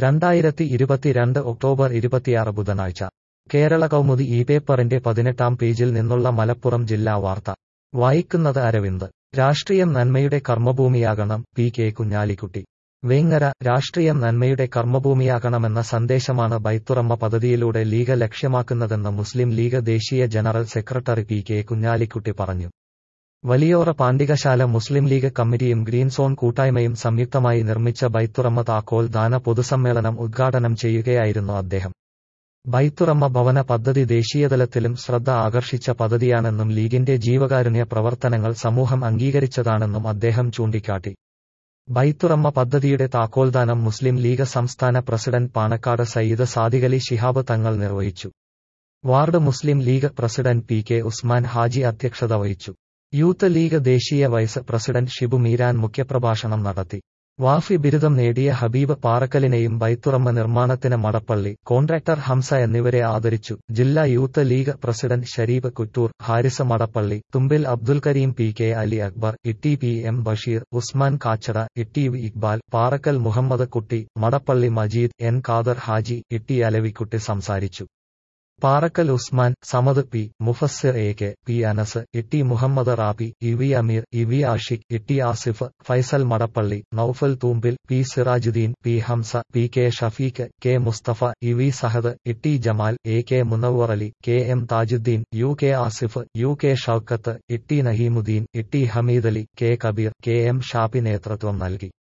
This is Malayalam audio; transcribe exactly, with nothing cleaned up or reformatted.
രണ്ടായിരത്തി ഇരുപത്തിരണ്ട് ഒക്ടോബർ ഇരുപത്തിയാറ് ബുധനാഴ്ച കേരള കൗമുദി ഈ പേപ്പറിന്റെ പതിനെട്ടാം പേജിൽ നിന്നുള്ള മലപ്പുറം ജില്ലാ വാർത്ത വായിക്കുന്നത് അരവിന്ദ്. രാഷ്ട്രീയം നന്മയുടെ കർമ്മഭൂമിയാകണം, പി കെ കുഞ്ഞാലിക്കുട്ടി. വേങ്ങര. രാഷ്ട്രീയം നന്മയുടെ കർമ്മഭൂമിയാകണമെന്ന സന്ദേശമാണ് ബൈത്തുറമ്മ പദ്ധതിയിലൂടെ ലീഗ് ലക്ഷ്യമാക്കുന്നതെന്ന് മുസ്ലിം ലീഗ് ദേശീയ general secretary P K Kunhalikutty പറഞ്ഞു. വലിയോറ പാണ്ടികശാല മുസ്ലിം ലീഗ് കമ്മിറ്റിയും ഗ്രീൻ സോൺ കൂട്ടായ്മയും സംയുക്തമായി നിർമ്മിച്ച ബൈത്തുറമ്മ താക്കോൽ ദാന പൊതുസമ്മേളനം ഉദ്ഘാടനം ചെയ്യുകയായിരുന്നു അദ്ദേഹം. ബൈത്തുറമ്മ ഭവന പദ്ധതി ദേശീയതലത്തിലും ശ്രദ്ധ ആകർഷിച്ച പദ്ധതിയാണെന്നും ലീഗിന്റെ ജീവകാരുണ്യ പ്രവർത്തനങ്ങൾ സമൂഹം അംഗീകരിച്ചതാണെന്നും അദ്ദേഹം ചൂണ്ടിക്കാട്ടി. ബൈത്തുറമ്മ പദ്ധതിയുടെ താക്കോൽദാനം മുസ്ലിം ലീഗ് സംസ്ഥാന പ്രസിഡന്റ് പാണക്കാട് സയ്യിദ് സാദിഖലി ശിഹാബ് തങ്ങൾ നിർവഹിച്ചു. Ward Muslim League president P K Usman Haji അധ്യക്ഷത വഹിച്ചു. യൂത്ത് ലീഗ് ദേശീയ വൈസ് പ്രസിഡന്റ് ഷിബു മീരാൻ മുഖ്യപ്രഭാഷണം നടത്തി. വാഫി ബിരുദം നേടിയ ഹബീബ് പാറക്കലിനെയും ബൈത്തുറമ്മ നിർമ്മാണത്തിന് മടപ്പള്ളി കോൺട്രാക്ടർ ഹംസ എന്നിവരെ ആദരിച്ചു. ജില്ലാ youth League president Sharif Kuttoor, Haris Madappally, Thumbil Abdul Kareem, P K Ali Akbar, Itty P M Basheer, Usman Kachada, Itty V Iqbal, Parakkal Muhammad Kutty, Madappally Majeed, N Khader Haji, Itty Alavikutty സംസാരിച്ചു. Parakkal Usman, Samad P, Mufassir A K, P Anas, Itty Muhammad Rabi, E V Ameer, E V Ashiq, Itty Asif, Faisal Madappally, Naufal Thumbil, P Sirajuddin, P Hamsa, P K Shafeeq, K Mustafa, E V Sahad, T Jamal, A K Munavvar Ali, K M Thajudheen, U K Asif, U K Shoukath, T Naheemuddin, T Hameedali, K Kabeer, K M Shafi നേതൃത്വം നൽകി.